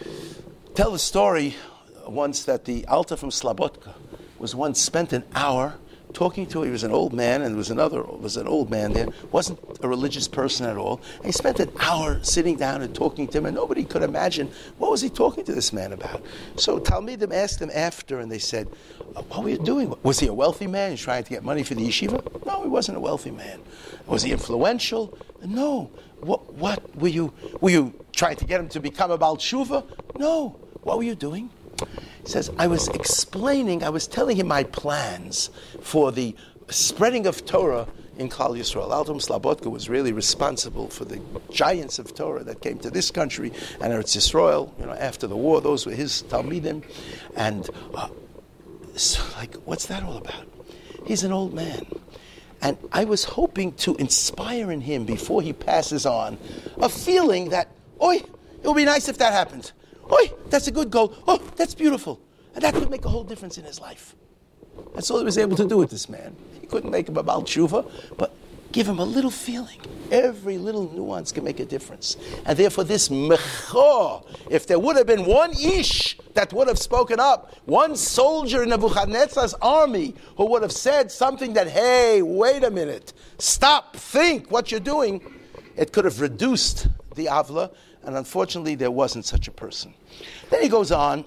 Tell the story once that the Alta from Slabotka was once spent an hour talking to, he was an old man, and there was another, was an old man there, wasn't a religious person at all. And he spent an hour sitting down and talking to him, and nobody could imagine, what was he talking to this man about? So Talmidim asked him after, and they said, what were you doing? Was he a wealthy man? He's trying to get money for the yeshiva? No, he wasn't a wealthy man. Was he influential? No. What, what were you, were you trying to get him to become a Baal Tshuva? No. What were you doing? He says, I was explaining, I was telling him my plans for the spreading of Torah in Klal Yisrael. Altum Slabotka was really responsible for the giants of Torah that came to this country and Eretz Yisrael, you know, after the war. Those were his Talmidim. And uh, so, like, what's that all about? He's an old man. And I was hoping to inspire in him, before he passes on, a feeling that, oi, it would be nice if that happened. Oi, that's a good goal. Oh, that's beautiful. And that would make a whole difference in his life. That's all he was able to do with this man. He couldn't make him a Baal Tshuva, but give him a little feeling. Every little nuance can make a difference. And therefore this mecho, if there would have been one ish that would have spoken up, one soldier in Nebuchadnezzar's army who would have said something that, hey, wait a minute, stop, think what you're doing, it could have reduced the avla. And unfortunately, there wasn't such a person. Then he goes on,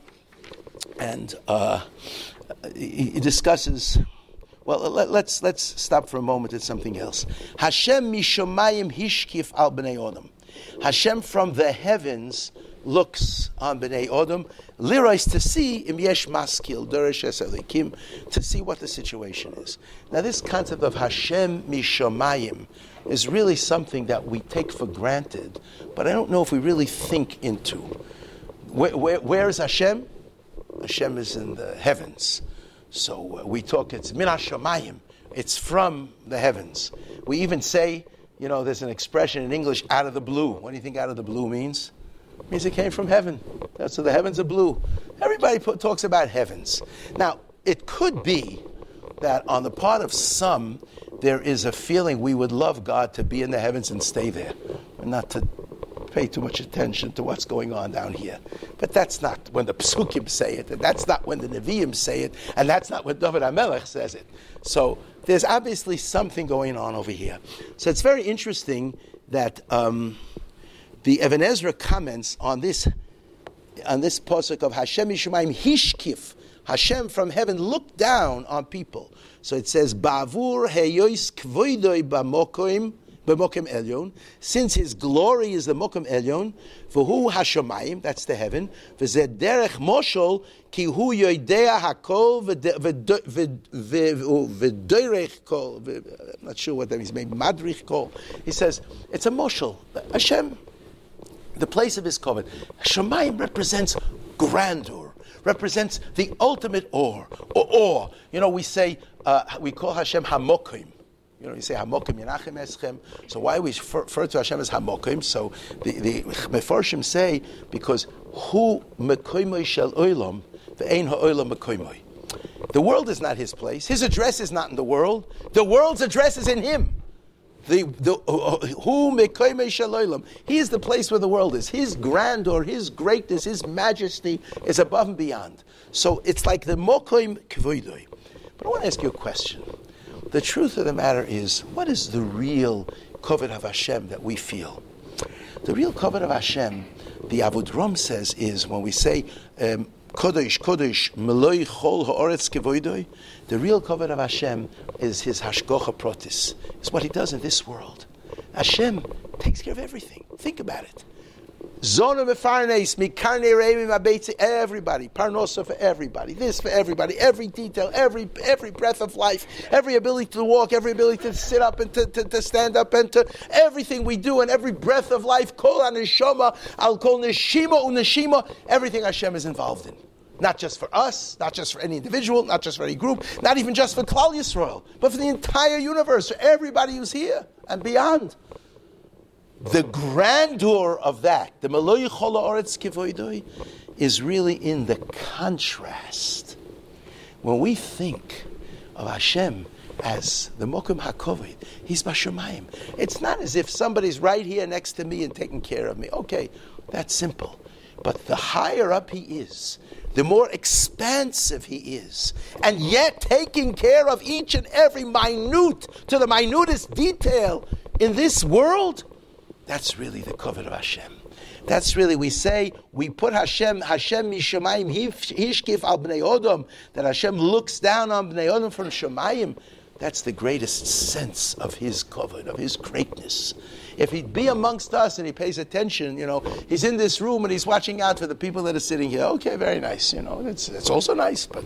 and uh, he, he discusses. Well, let, let's let's stop for a moment at something else. Hashem mishomayim hishkif al bnei odom. Hashem from the heavens looks on bnei odom, lirois, to see im yesh maskil derish es elikim, to see what the situation is. Now, this concept of Hashem mishomayim is really something that we take for granted, but I don't know if we really think into. Where, where, where is Hashem? Hashem is in the heavens. So uh, we talk, it's min hashamayim. It's from the heavens. We even say, you know, there's an expression in English, out of the blue. What do you think out of the blue means? It means it came from heaven. So the heavens are blue. Everybody put, talks about heavens. Now, it could be that on the part of some, there is a feeling we would love God to be in the heavens and stay there, and not to pay too much attention to what's going on down here. But that's not when the Psukim say it, and that's not when the Nevi'im say it, and that's not when David HaMelech says it. So there's obviously something going on over here. So it's very interesting that um, the Even Ezra comments on this on this pasuk of Hashem Yishumayim Hishkif. Hashem from heaven looked down on people. So it says, Ba'avur heyois kvoidoi b'mokim b'mokim elyon, since his glory is the mokim elyon, v'hu hashamayim, that's the heaven, v'zeh derech moshol, ki hu yoidea hakol v'doirech kol, I'm not sure what that means, maybe madrich kol. He says, it's a moshol. Hashem, the place of his covenant. Hashamayim represents grandeur, represents the ultimate awe. Or, awe. You know, we say, uh, we call Hashem Hamokim. You know, you say Hamokim, Yenachem Eschem. So why we refer to Hashem as Hamokim? So the, the Mefarshim say, because Hu Mekoimoi Shel Olam, Ve'ein Ha'olam Mekoimoi. The world is not his place. His address is not in the world. The world's address is in him. The the who mekoimei shalolim. He is the place where the world is. His grandeur, his greatness, his majesty is above and beyond. So it's like the mokoim kvoidoi. But I want to ask you a question. The truth of the matter is, what is the real kavod of Hashem that we feel? The real kavod of Hashem, the Avodrom says, is when we say um, Kodesh, Kodesh, Meloi Chol Ha'oretz Kevoidoi. The real kavod of Hashem is His Hashgocha Protis. It's what He does in this world. Hashem takes care of everything. Think about it. Zona mefarnes mikarne reimim abeitzi, everybody, parnosa for everybody, this for everybody, every detail, every every breath of life, every ability to walk, every ability to sit up and to, to, to stand up, and to everything we do, and every breath of life, kol aneshama, al kol neshima uneshima, everything Hashem is involved in. Not just for us, not just for any individual, not just for any group, not even just for Klal Yisrael, but for the entire universe, for everybody who's here and beyond. The grandeur of that, the Meloi Chol Ha'oretz Kevoidoi, is really in the contrast. When we think of Hashem as the Mokum HaKovod, He's Bashamayim. It's not as if somebody's right here next to me and taking care of me. Okay, that's simple. But the higher up He is, the more expansive He is, and yet taking care of each and every minute, to the minutest detail in this world, that's really the kavod of Hashem. That's really, we say, we put Hashem, Hashem mishamayim, hishkif al bnei odom, that Hashem looks down on bnei odom from shamayim. That's the greatest sense of His kavod, of His greatness. If He'd be amongst us and He pays attention, you know, He's in this room and He's watching out for the people that are sitting here. Okay, very nice, you know, it's, it's also nice, but...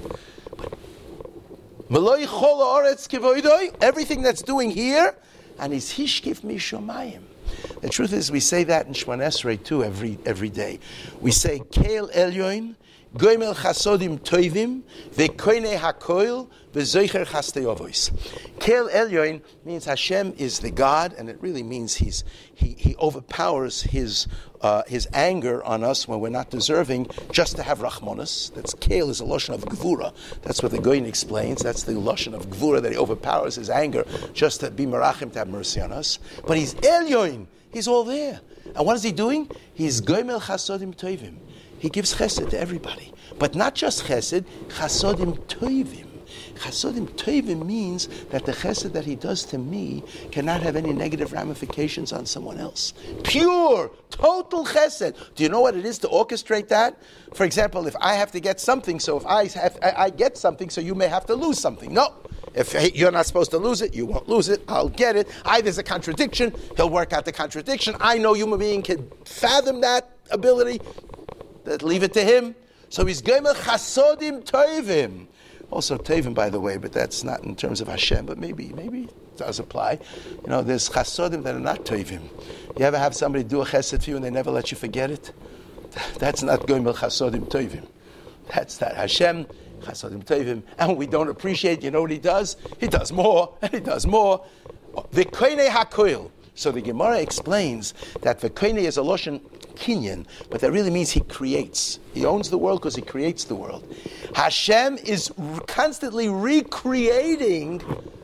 Meloi Chol Ha'oretz Kevoidoi, everything that's doing here, and He's hishkif mishamayim. The truth is, we say that in Shemon Esrei too every every day. We say Keil Elyoin, Goimel Chasodim Toivim, Vekoine Hakoil, Vezoicher Chasteovois. Keil Elyoin means Hashem is the God, and it really means He's He He overpowers His uh, His anger on us when we're not deserving, just to have Rachmonos. That's Keil is a lashon of Gvura. That's what the Goyin explains. That's the lashon of Gvura, that He overpowers His anger just to be Merachim, to have mercy on us. But He's Elyoin. He's all there. And what is He doing? He's Goimel Chasodim Toivim. He gives chesed to everybody. But not just chesed, chasodim toivim. Chasodim toivim means that the chesed that He does to me cannot have any negative ramifications on someone else. Pure, total chesed. Do you know what it is to orchestrate that? For example, if I have to get something, so if I have, I, I get something, so you may have to lose something. No. If you're not supposed to lose it, you won't lose it. I'll get it. I, there's a contradiction. He'll work out the contradiction. I know human being can fathom that ability. Leave it to Him. So He's Goimel Chasodim Toivim. Also Toivim, by the way, but that's not in terms of Hashem, but maybe maybe it does apply. You know, there's Chasodim that are not Toivim. You ever have somebody do a chesed for you and they never let you forget it? That's not Goimel Chasodim Toivim. That's that. Hashem Chasodim Toivim. And we don't appreciate, you know what He does? He does more, and He does more. V'koine hakoil. So the Gemara explains that v'koine is a loshen kinyan, but that really means He creates. He owns the world because He creates the world. Hashem is re- constantly recreating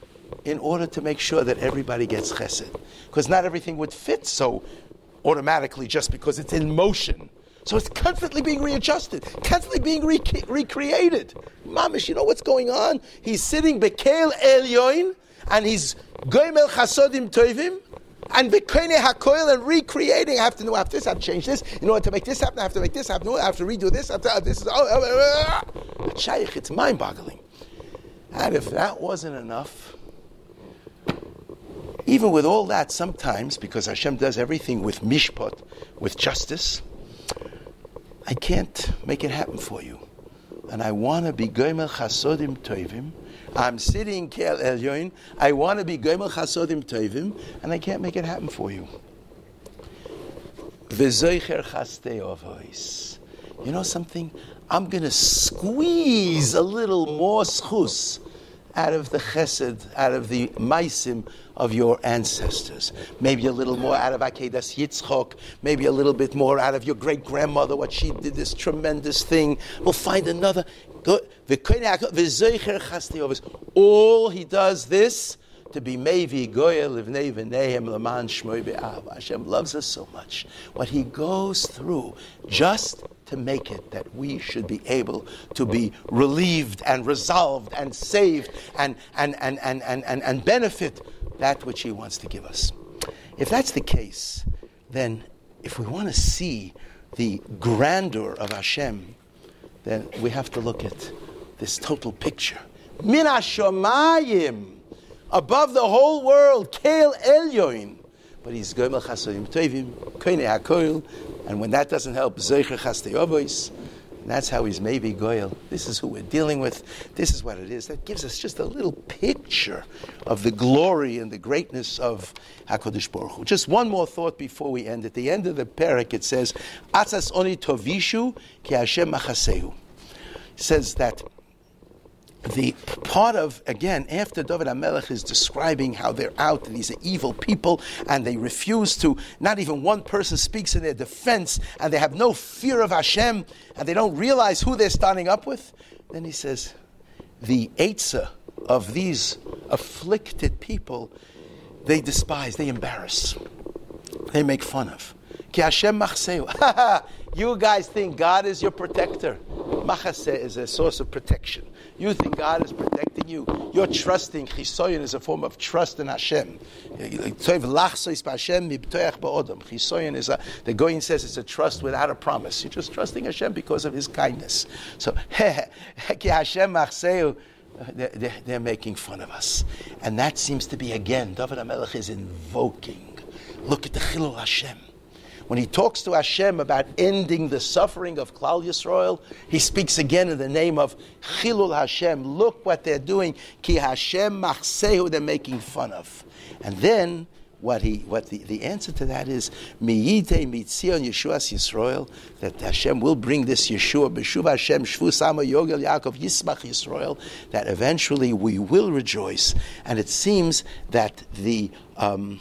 in order to make sure that everybody gets chesed. Because not everything would fit so automatically just because it's in motion. So it's constantly being readjusted, constantly being re- recreated. Mamish, you know what's going on? He's sitting bekel elyoin, and He's goimel chasodim toivim, and v'koine hakoil, and recreating. I have to know after this, I have to change this. In order to make this happen, I have to make this happen. I have to redo this. I have to, uh, this is, oh, oh, oh, oh. Shaykh, it's mind-boggling. And if that wasn't enough, even with all that, sometimes, because Hashem does everything with mishpat, with justice, I can't make it happen for you. And I want to be goimel chasodim toivim. I'm sitting Keil Elyoin. I want to be goimel chasodim toivim, and I can't make it happen for you. V'zoicher chasteovois. You know something? I'm going to squeeze a little more schus out of the chesed, out of the maisim of your ancestors. Maybe a little more out of Akedas Yitzchok. Maybe a little bit more out of your great-grandmother, what she did, this tremendous thing. We'll find another. All He does this to be Mevi Goya Livnei V'Nehem Laman Shmoi Be'av. Hashem loves us so much. What He goes through just to make it that we should be able to be relieved and resolved and saved and and and and and, and, and benefit that which He wants to give us. If that's the case, then if we want to see the grandeur of Hashem, then we have to look at this total picture. Min hashamayim, above the whole world, Kel Elyoin. But he's Goimel Chasodim Tovim, Koine HaKoil, and when that doesn't help, Zeicher Chastei Avos. And that's how he's maybe Goyal. This is who we're dealing with. This is what it is. That gives us just a little picture of the glory and the greatness of HaKadosh Baruch Hu. Just one more thought before we end. At the end of the parak, it says, Atzas oni tovishu ki Hashem machaseu. It says that the part of, again, after David HaMelech is describing how they're out, these are evil people, and they refuse to, not even one person speaks in their defense, and they have no fear of Hashem, and they don't realize who they're standing up with. Then he says, the Eitzah of these afflicted people, they despise, they embarrass, they make fun of. Ki Hashem machseu. You guys think God is your protector. Machaseh is a source of protection. You think God is protecting you. You're trusting. Chisoyon is a form of trust in Hashem. Chisoyon is a, the Goyin says it's a trust without a promise. You're just trusting Hashem because of His kindness. So, Ki Hashem machseu, they're, they're making fun of us. And that seems to be, again, David HaMelech is invoking. Look at the Chilul Hashem. When he talks to Hashem about ending the suffering of Klal Yisrael, he speaks again in the name of Chilul Hashem. Look what they're doing. Ki Hashem machsehu, they're making fun of. And then what he, what the, the answer to that is Miyite mitzion Yeshuas Yisrael, that Hashem will bring this Yeshua, B'shuv Hashem shvu sama yogel Yaakov yismach Yisrael, that eventually we will rejoice. And it seems that the um,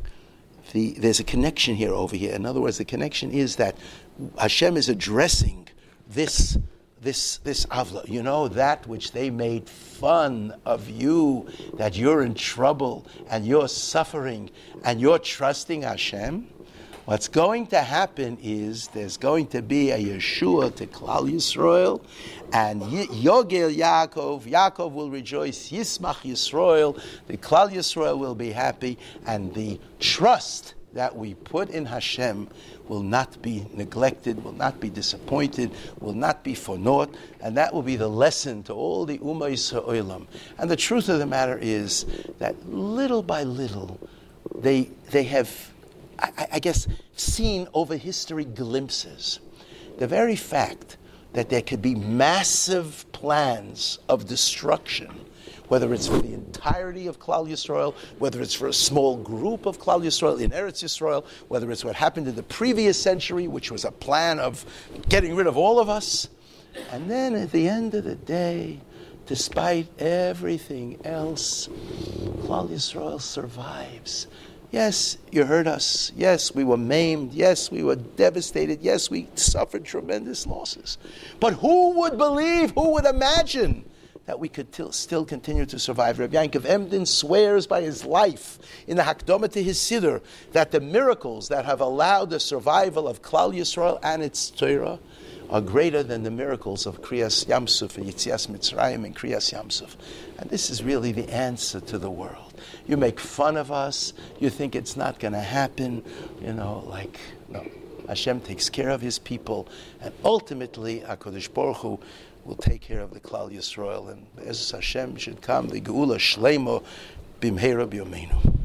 The, there's a connection here over here. In other words, the connection is that Hashem is addressing this, this, this avla. You know, that which they made fun of you, that you're in trouble and you're suffering and you're trusting Hashem. What's going to happen is there's going to be a Yeshua to Klal Yisrael, and Yogel Yaakov, Yaakov will rejoice, Yismach Yisrael, the Klal Yisrael will be happy, and the trust that we put in Hashem will not be neglected, will not be disappointed, will not be for naught, and that will be the lesson to all the Ummah Yisraelim. And the truth of the matter is that little by little, they they have, I, I guess, seen over history glimpses. The very fact that there could be massive plans of destruction, whether it's for the entirety of Klal Yisrael, whether it's for a small group of Klal Yisrael in Eretz Yisrael, whether it's what happened in the previous century, which was a plan of getting rid of all of us. And then at the end of the day, despite everything else, Klal Yisrael survives. Yes, you heard us. Yes, we were maimed. Yes, we were devastated. Yes, we suffered tremendous losses. But who would believe, who would imagine that we could t- still continue to survive? Rabbi Yankov Emden swears by his life in the Hakdama to his Siddur that the miracles that have allowed the survival of Klal Yisrael and its Torah are greater than the miracles of Kriyas Yamsuf and Yitzias Mitzrayim and Kriyas Yamsuf. And this is really the answer to the world. You make fun of us, you think it's not going to happen, you know, like, no. Hashem takes care of His people, and ultimately, HaKadosh Baruch Hu will take care of the Klal Yisrael, and as Hashem should come, the Geula Shleimo Bimheira B'Yomeinu.